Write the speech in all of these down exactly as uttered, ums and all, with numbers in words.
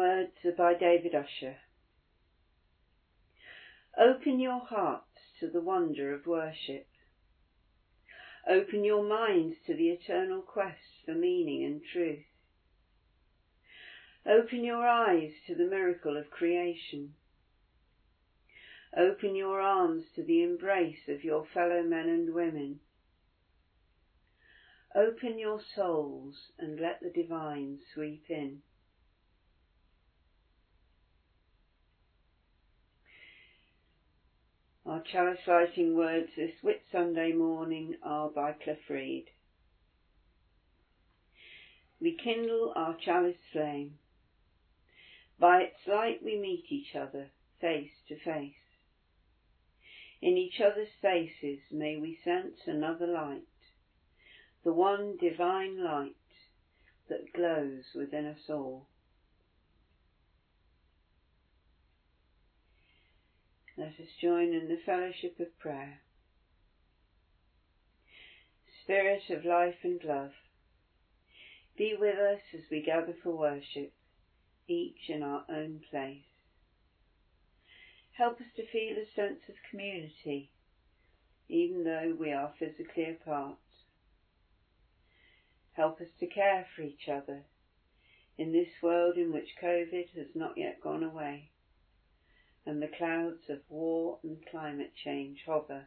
Words are by David Usher. Open your hearts to the wonder of worship. Open your minds to the eternal quest for meaning and truth. Open your eyes to the miracle of creation. Open your arms to the embrace of your fellow men and women. Open your souls and let the divine sweep in. Our chalice lighting words this Whit Sunday morning are by Cliff Reed. We kindle our chalice flame. By its light we meet each other, face to face. In each other's faces may we sense another light, the one divine light that glows within us all. Let us join in the fellowship of prayer. Spirit of life and love, be with us as we gather for worship, each in our own place. Help us to feel a sense of community, even though we are physically apart. Help us to care for each other in this world in which COVID has not yet gone away, and the clouds of war and climate change hover.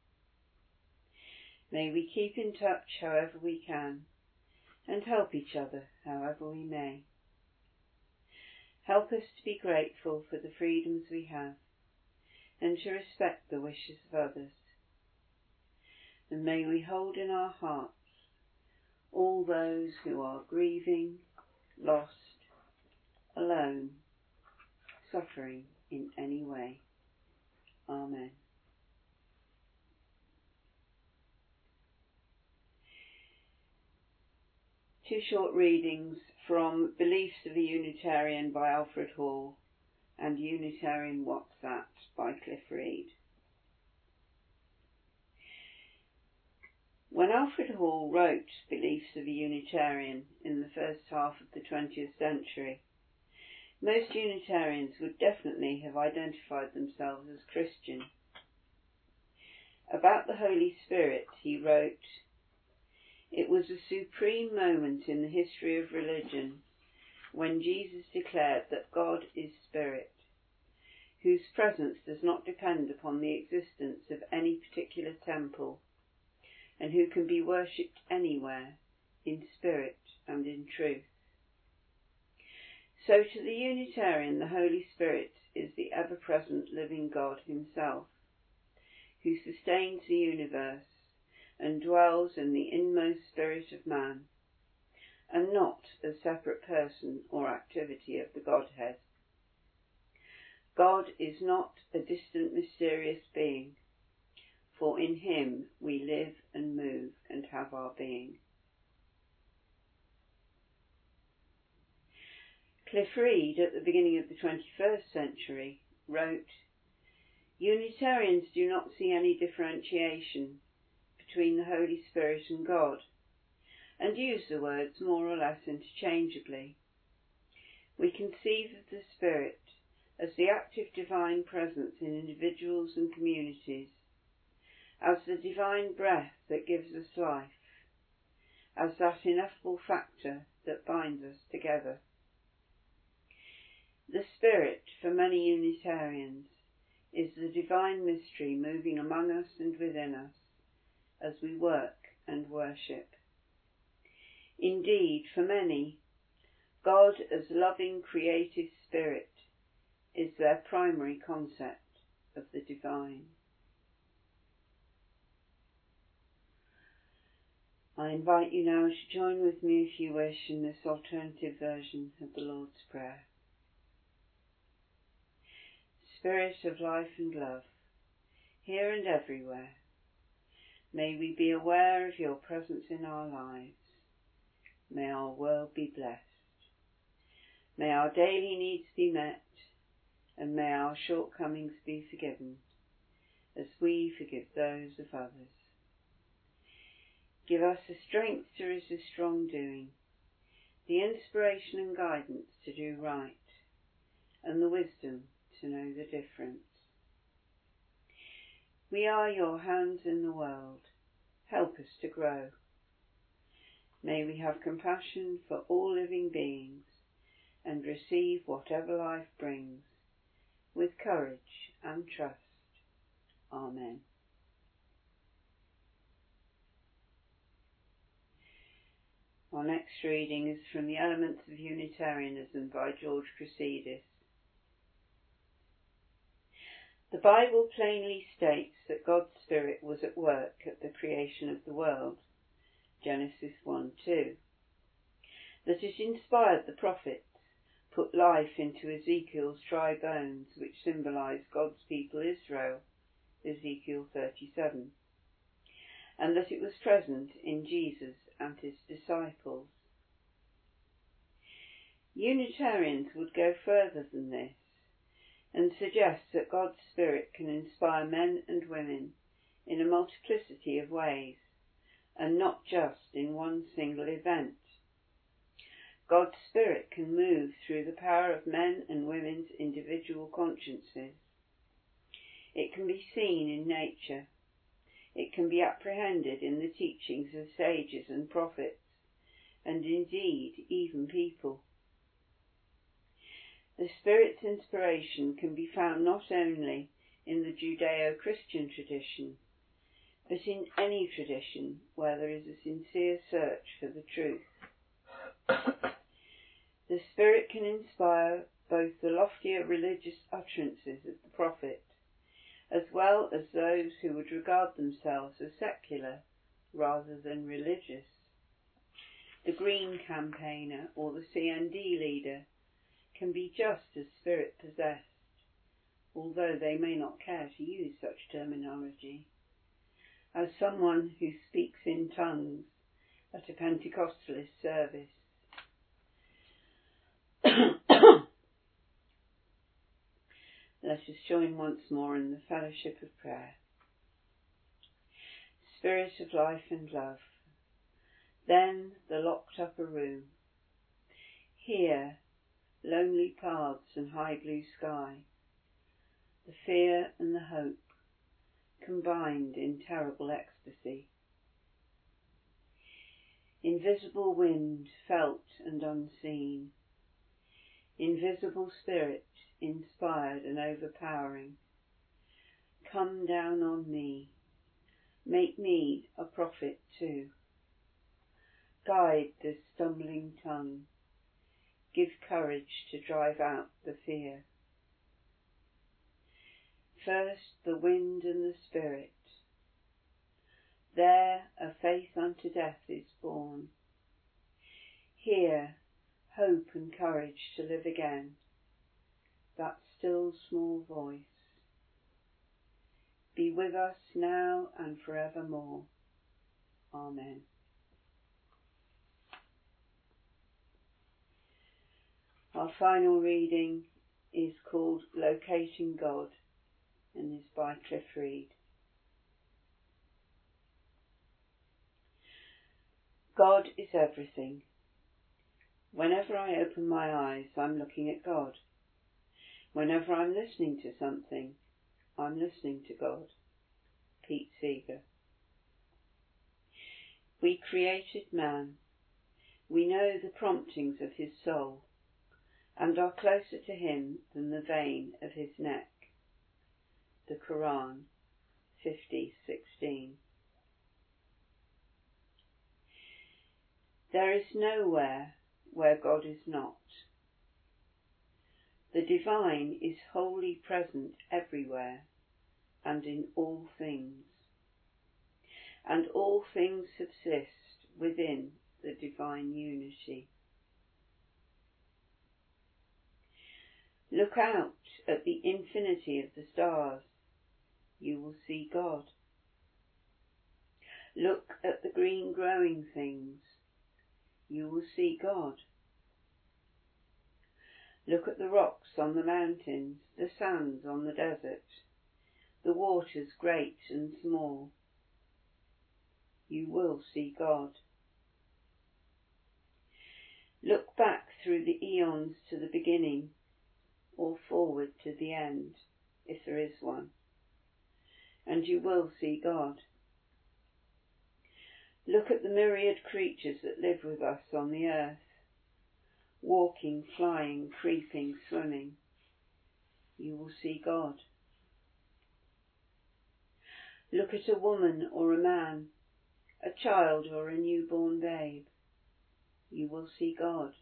May we keep in touch however we can, and help each other however we may. Help us to be grateful for the freedoms we have, and to respect the wishes of others. And may we hold in our hearts all those who are grieving, lost, alone, suffering in any way. Amen. Two short readings from Beliefs of a Unitarian by Alfred Hall and Unitarian What's That by Cliff Reed. When Alfred Hall wrote Beliefs of a Unitarian in the first half of the twentieth century, most Unitarians would definitely have identified themselves as Christian. About the Holy Spirit, he wrote, "It was a supreme moment in the history of religion when Jesus declared that God is Spirit, whose presence does not depend upon the existence of any particular temple, and who can be worshipped anywhere, in spirit and in truth. So to the Unitarian, the Holy Spirit is the ever-present living God himself, who sustains the universe and dwells in the inmost spirit of man, and not a separate person or activity of the Godhead. God is not a distant mysterious being, for in him we live and move and have our being." Cliff Reed, at the beginning of the twenty-first century, wrote, "Unitarians do not see any differentiation between the Holy Spirit and God, and use the words more or less interchangeably. We conceive of the Spirit as the active divine presence in individuals and communities, as the divine breath that gives us life, as that ineffable factor that binds us together. The Spirit, for many Unitarians, is the divine mystery moving among us and within us as we work and worship. Indeed, for many, God as loving creative Spirit is their primary concept of the divine." I invite you now to join with me, if you wish, in this alternative version of the Lord's Prayer. Spirit of life and love, here and everywhere, may we be aware of your presence in our lives. May our world be blessed. May our daily needs be met, and may our shortcomings be forgiven, as we forgive those of others. Give us the strength to resist wrongdoing, the inspiration and guidance to do right, and the wisdom to know the difference. We are your hands in the world. Help us to grow. May we have compassion for all living beings and receive whatever life brings with courage and trust. Amen. Our next reading is from the Elements of Unitarianism by George Chrysidis. The Bible plainly states that God's Spirit was at work at the creation of the world, Genesis one two, that it inspired the prophets, put life into Ezekiel's dry bones, which symbolise God's people Israel, Ezekiel thirty-seven, and that it was present in Jesus and his disciples. Unitarians would go further than this and suggest that God's Spirit can inspire men and women in a multiplicity of ways, and not just in one single event. God's Spirit can move through the power of men and women's individual consciences. It can be seen in nature. It can be apprehended in the teachings of sages and prophets, and indeed even people. The Spirit's inspiration can be found not only in the Judeo-Christian tradition, but in any tradition where there is a sincere search for the truth. The Spirit can inspire both the loftier religious utterances of the prophet, as well as those who would regard themselves as secular rather than religious. The Green campaigner or the C N D leader can be just as Spirit-possessed, although they may not care to use such terminology, as someone who speaks in tongues at a Pentecostalist service. Let us join once more in the fellowship of prayer. Spirit of life and love, then the locked upper room. Here, lonely paths and high blue sky, the fear and the hope combined in terrible ecstasy. Invisible wind felt and unseen, invisible spirit inspired and overpowering, come down on me, make me a prophet too. Guide this stumbling tongue, give courage to drive out the fear. First the wind and the spirit, there a faith unto death is born. Here hope and courage to live again, that still small voice. Be with us now and forevermore. Amen. Our final reading is called Locating God and is by Cliff Reed. God is everything. Whenever I open my eyes, I'm looking at God. Whenever I'm listening to something, I'm listening to God. Pete Seeger. We created man. We know the promptings of his soul, and are closer to him than the vein of his neck. The Quran, fifty sixteen. There is nowhere where God is not. The divine is wholly present everywhere and in all things, and all things subsist within the divine unity. Look out at the infinity of the stars, you will see God. Look at the green growing things, you will see God. Look at the rocks on the mountains, the sands on the desert, the waters great and small. You will see God. Look back through the eons to the beginning, or forward to the end, if there is one, and you will see God. Look at the myriad creatures that live with us on the earth, walking, flying, creeping, swimming. You will see God. Look at a woman or a man, a child or a newborn babe. You will see God.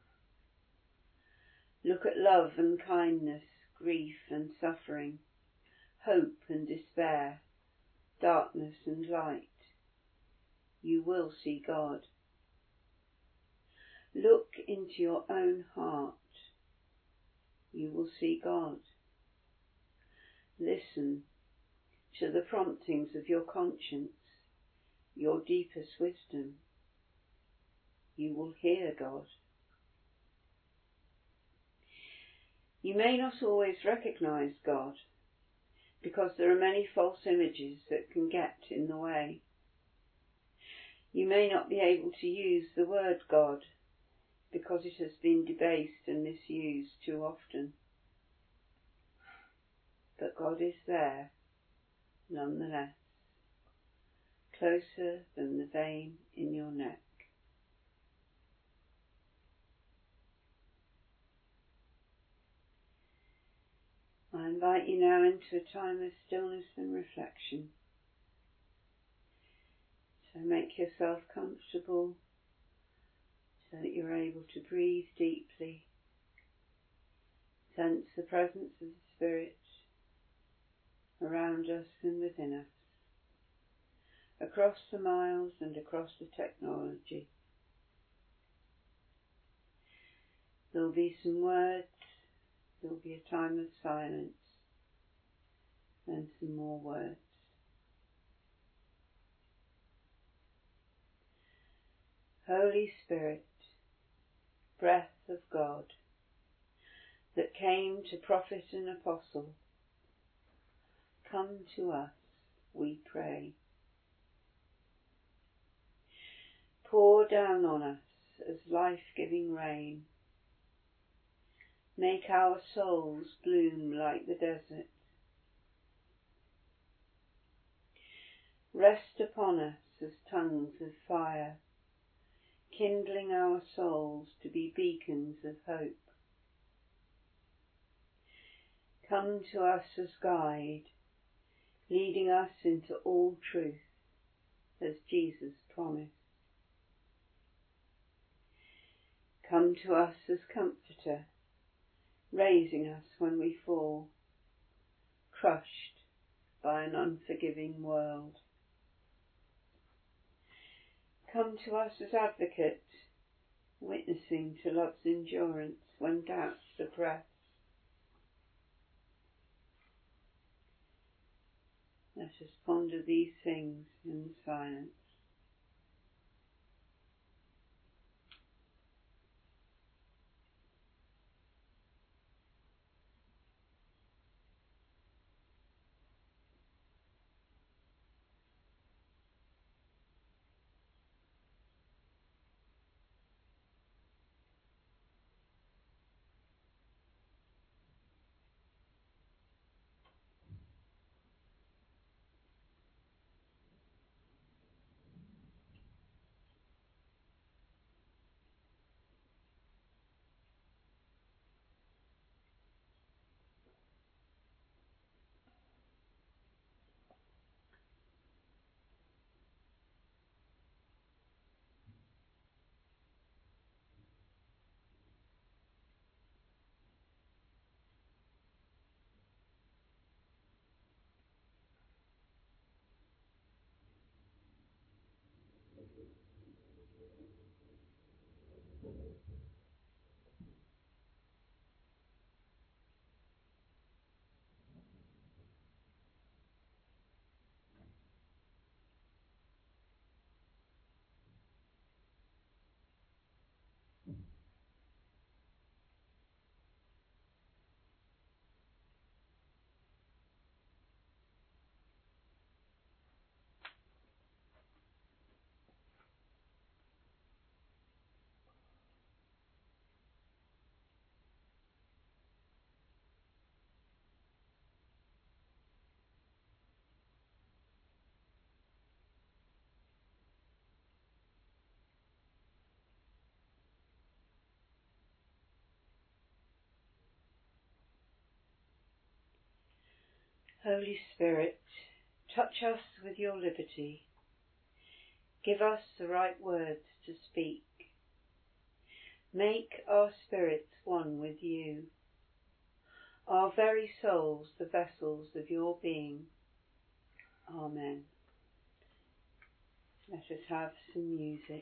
Look at love and kindness, grief and suffering, hope and despair, darkness and light. You will see God. Look into your own heart. You will see God. Listen to the promptings of your conscience, your deepest wisdom. You will hear God. You may not always recognize God, because there are many false images that can get in the way. You may not be able to use the word God, because it has been debased and misused too often. But God is there, nonetheless, closer than the vein in your neck. I invite you now into a time of stillness and reflection. So make yourself comfortable so that you're able to breathe deeply. Sense the presence of the Spirit around us and within us, across the miles and across the technology. There'll be some words, there'll be a time of silence, and some more words. Holy Spirit, breath of God, that came to prophet and apostle, come to us, we pray. Pour down on us as life-giving rain. Make our souls bloom like the desert. Rest upon us as tongues of fire, kindling our souls to be beacons of hope. Come to us as guide, leading us into all truth, as Jesus promised. Come to us as comforter, raising us when we fall, crushed by an unforgiving world. Come to us as advocate, witnessing to love's endurance when doubts oppress. Let us ponder these things in silence. Holy Spirit, touch us with your liberty. Give us the right words to speak. Make our spirits one with you, our very souls the vessels of your being. Amen. Let us have some music.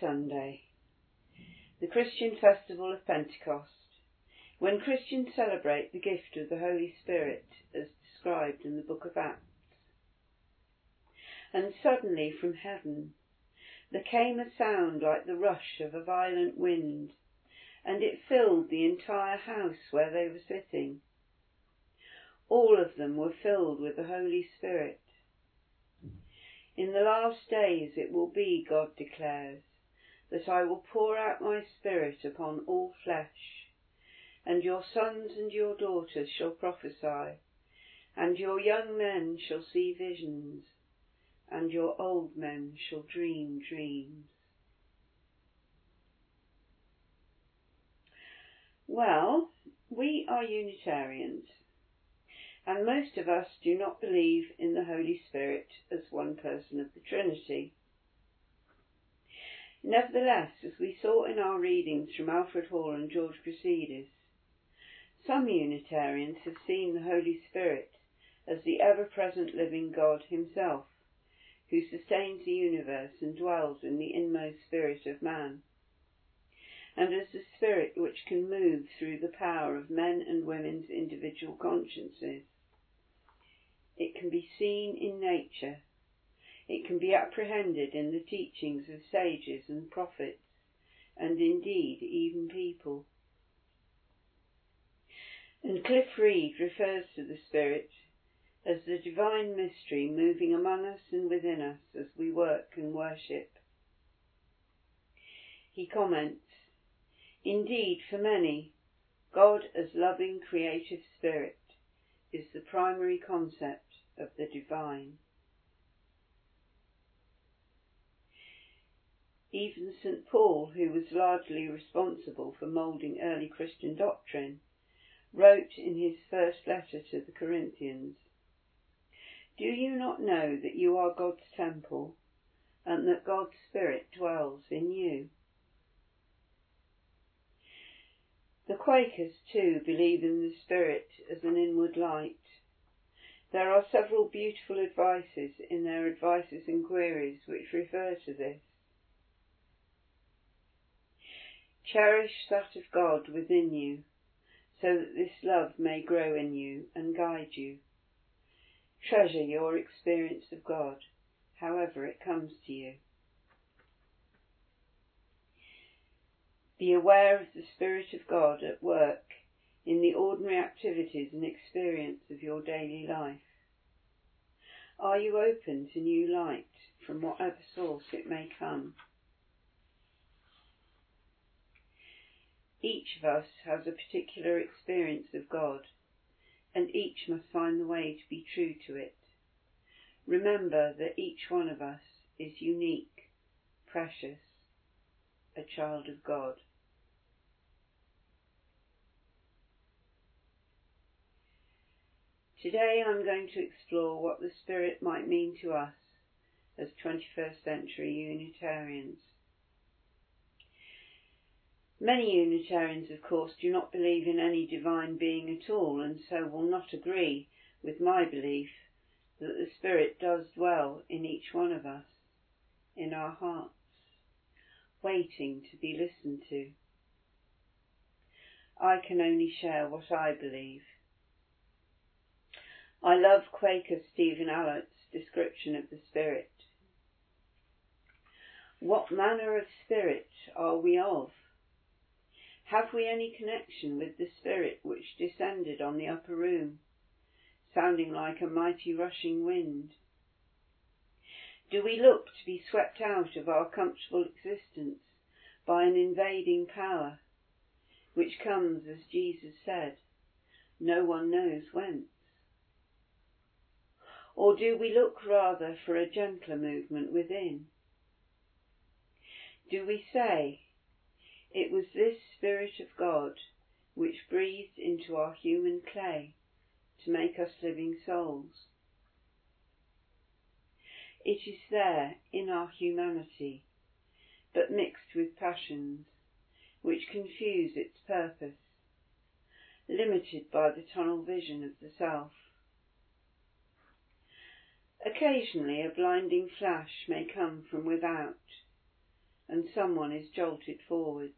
Sunday, the Christian festival of Pentecost, when Christians celebrate the gift of the Holy Spirit as described in the book of Acts. And suddenly from heaven there came a sound like the rush of a violent wind, and it filled the entire house where they were sitting. All of them were filled with the Holy Spirit. In the last days it will be, God declares, that I will pour out my Spirit upon all flesh, and your sons and your daughters shall prophesy, and your young men shall see visions, and your old men shall dream dreams. Well, we are Unitarians, and most of us do not believe in the Holy Spirit as one person of the Trinity. Nevertheless, as we saw in our readings from Alfred Hall and George Crusaders, some Unitarians have seen the Holy Spirit as the ever-present living God himself, who sustains the universe and dwells in the inmost spirit of man, and as the spirit which can move through the power of men and women's individual consciences. It can be seen in nature. It can be apprehended in the teachings of sages and prophets, and indeed even people. And Cliff Reed refers to the Spirit as the divine mystery moving among us and within us as we work and worship. He comments, "Indeed, for many, God as loving creative spirit is the primary concept of the divine." Even Saint Paul, who was largely responsible for moulding early Christian doctrine, wrote in his first letter to the Corinthians, "Do you not know that you are God's temple, and that God's Spirit dwells in you?" The Quakers, too, believe in the Spirit as an inward light. There are several beautiful advices in their Advices and Queries which refer to this. Cherish that of God within you, so that this love may grow in you and guide you. Treasure your experience of God, however it comes to you. Be aware of the Spirit of God at work in the ordinary activities and experience of your daily life. Are you open to new light from whatever source it may come? Each of us has a particular experience of God, and each must find the way to be true to it. Remember that each one of us is unique, precious, a child of God. Today I'm going to explore what the Spirit might mean to us as twenty-first century Unitarians. Many Unitarians, of course, do not believe in any divine being at all, and so will not agree with my belief that the Spirit does dwell in each one of us, in our hearts, waiting to be listened to. I can only share what I believe. I love Quaker Stephen Allett's description of the Spirit. What manner of spirit are we of? Have we any connection with the Spirit which descended on the upper room, sounding like a mighty rushing wind? Do we look to be swept out of our comfortable existence by an invading power, which comes, as Jesus said, no one knows whence? Or do we look rather for a gentler movement within? Do we say, it was this Spirit of God which breathed into our human clay to make us living souls? It is there in our humanity, but mixed with passions which confuse its purpose, limited by the tunnel vision of the self. Occasionally a blinding flash may come from without, and someone is jolted forwards.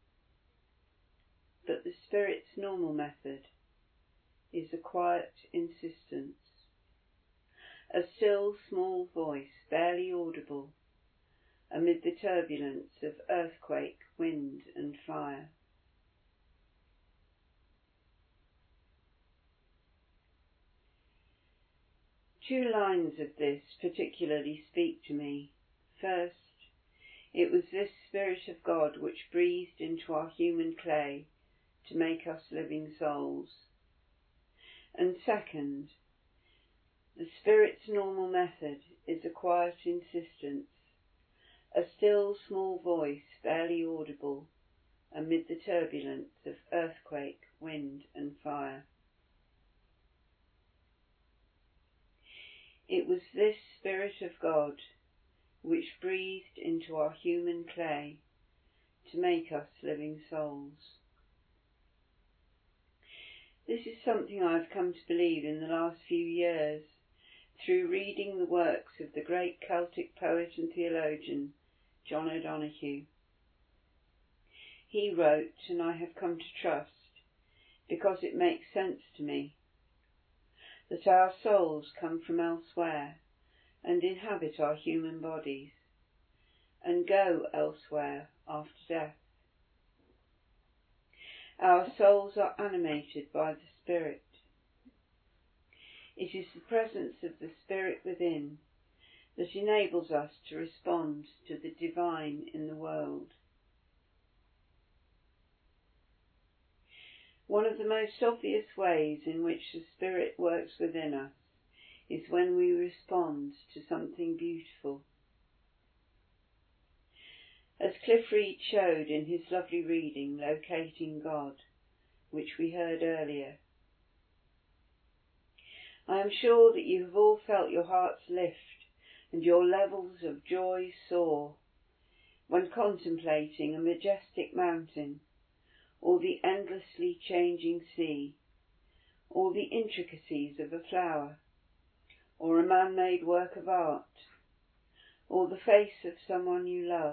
But the Spirit's normal method is a quiet insistence, a still small voice barely audible amid the turbulence of earthquake, wind and fire. Two lines of this particularly speak to me. First, it was this Spirit of God which breathed into our human clay to make us living souls. And second, the Spirit's normal method is a quiet insistence, a still small voice barely audible amid the turbulence of earthquake, wind and fire. It was this Spirit of God which breathed into our human clay to make us living souls. This is something I've come to believe in the last few years through reading the works of the great Celtic poet and theologian John O'Donoghue. He wrote, and I have come to trust, because it makes sense to me, that our souls come from elsewhere and inhabit our human bodies, and go elsewhere after death. Our souls are animated by the Spirit. It is the presence of the Spirit within that enables us to respond to the divine in the world. One of the most obvious ways in which the Spirit works within us is when we respond to something beautiful. As Cliff Reed showed in his lovely reading, Locating God, which we heard earlier. I am sure that you have all felt your hearts lift and your levels of joy soar when contemplating a majestic mountain, or the endlessly changing sea, or the intricacies of a flower, or a man-made work of art, or the face of someone you love,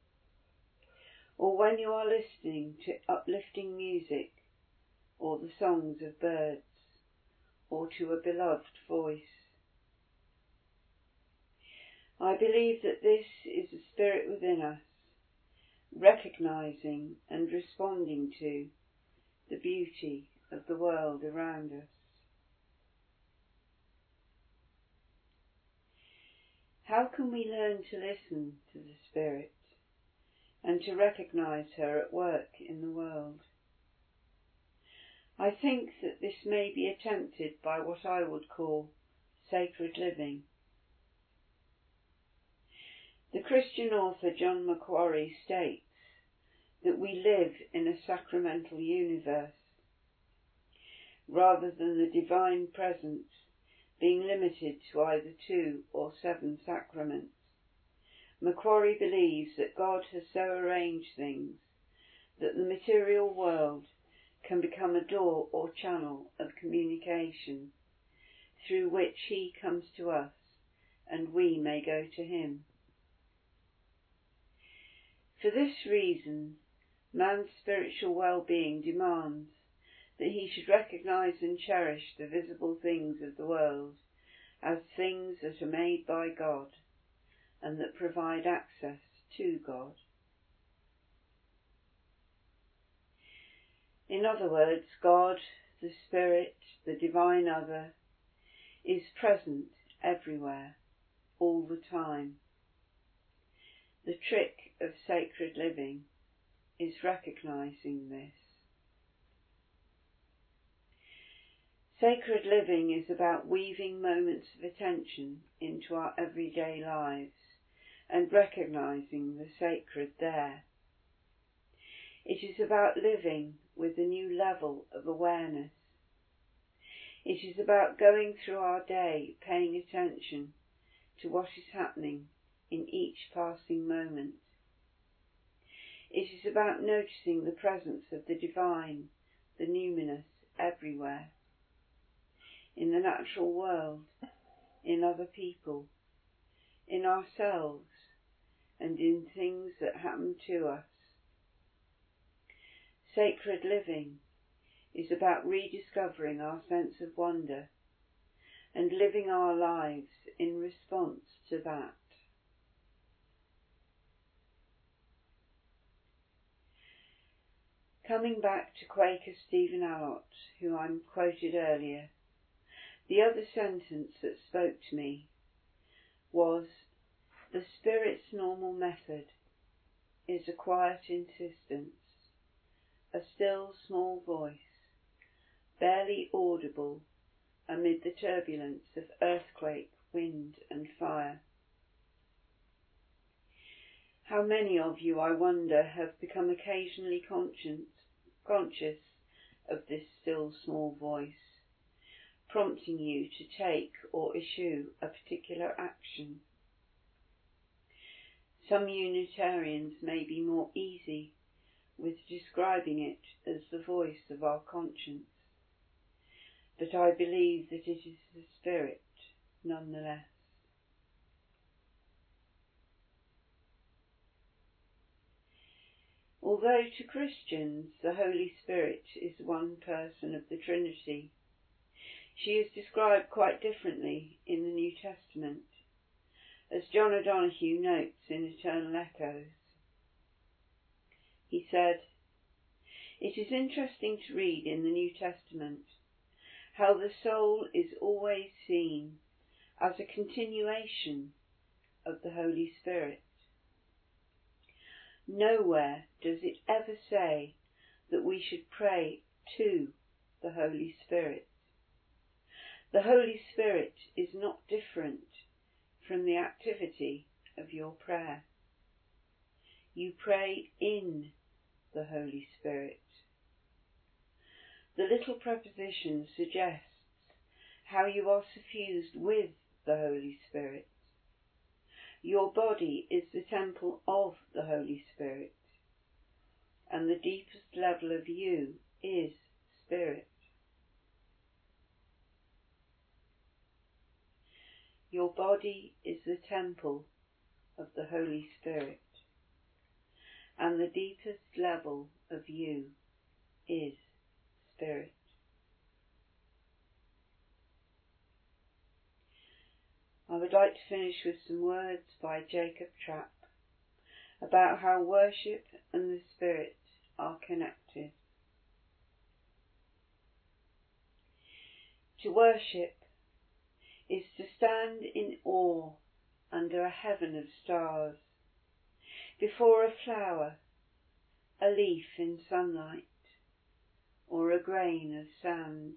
or when you are listening to uplifting music, or the songs of birds, or to a beloved voice. I believe that this is the Spirit within us, recognizing and responding to the beauty of the world around us. How can we learn to listen to the Spirit and to recognize her at work in the world? I think that this may be attempted by what I would call sacred living. The Christian author John Macquarie states that we live in a sacramental universe, rather than the divine presence being limited to either two or seven sacraments. Macquarie believes that God has so arranged things that the material world can become a door or channel of communication through which he comes to us and we may go to him. For this reason, man's spiritual well-being demands that he should recognize and cherish the visible things of the world as things that are made by God and that provide access to God. In other words, God, the Spirit, the divine other, is present everywhere, all the time. The trick of sacred living is recognizing this. Sacred living is about weaving moments of attention into our everyday lives and recognizing the sacred there. It is about living with a new level of awareness. It is about going through our day paying attention to what is happening in each passing moment. It is about noticing the presence of the divine, the numinous, everywhere. In the natural world, in other people, in ourselves, and in things that happen to us. Sacred living is about rediscovering our sense of wonder and living our lives in response to that. Coming back to Quaker Stephen Allott, who I quoted earlier, the other sentence that spoke to me was, "The Spirit's normal method is a quiet insistence, a still small voice, barely audible amid the turbulence of earthquake, wind and fire." How many of you, I wonder, have become occasionally conscious, conscious of this still small voice, prompting you to take or issue a particular action? Some Unitarians may be more easy with describing it as the voice of our conscience, but I believe that it is the Spirit nonetheless. Although to Christians the Holy Spirit is one person of the Trinity, she is described quite differently in the New Testament, as John O'Donoghue notes in Eternal Echoes. He said, "It is interesting to read in the New Testament how the soul is always seen as a continuation of the Holy Spirit. Nowhere does it ever say that we should pray to the Holy Spirit. The Holy Spirit is not different from the activity of your prayer. You pray in the Holy Spirit." The little preposition suggests how you are suffused with the Holy Spirit. Your body is the temple of the Holy Spirit, and the deepest level of you is Spirit. Your body is the temple of the Holy Spirit, and the deepest level of you is Spirit. I would like to finish with some words by Jacob Trapp about how worship and the Spirit are connected. To worship is to stand in awe under a heaven of stars, before a flower, a leaf in sunlight, or a grain of sand.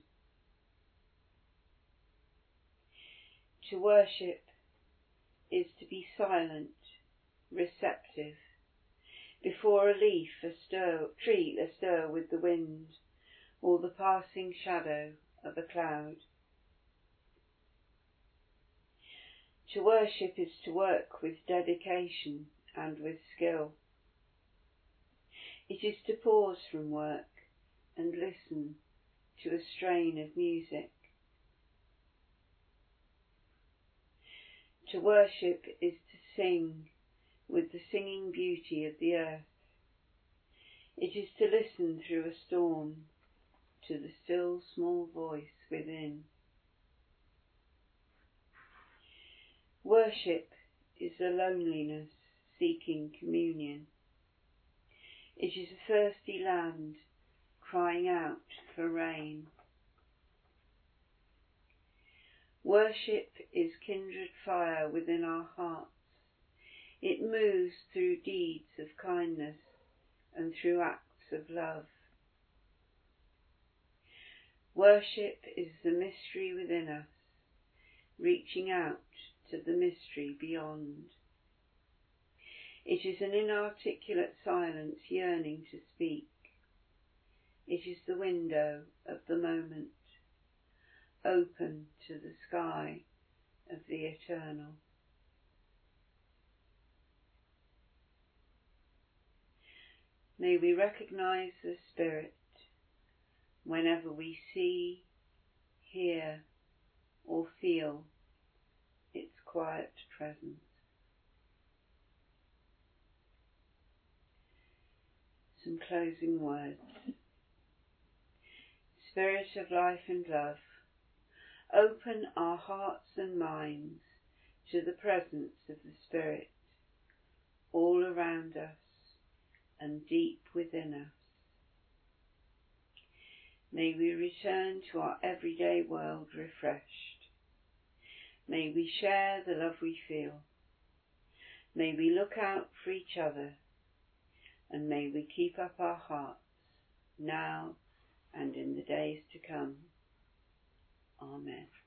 To worship is to be silent, receptive, before a leaf astir, tree astir with the wind, or the passing shadow of a cloud. To worship is to work with dedication and with skill. It is to pause from work and listen to a strain of music. To worship is to sing with the singing beauty of the earth. It is to listen through a storm to the still small voice within. Worship is a loneliness seeking communion. It is a thirsty land crying out for rain. Worship is kindred fire within our hearts. It moves through deeds of kindness and through acts of love. Worship is the mystery within us, reaching out to the mystery beyond. It is an inarticulate silence yearning to speak. It is the window of the moment, open to the sky of the eternal. May we recognize the Spirit whenever we see, hear, or feel its quiet presence. closing words. Spirit of life and love, open our hearts and minds to the presence of the Spirit all around us and deep within us. May we return to our everyday world refreshed. May we share the love we feel. May we look out for each other, and may we keep up our hearts now and in the days to come. Amen.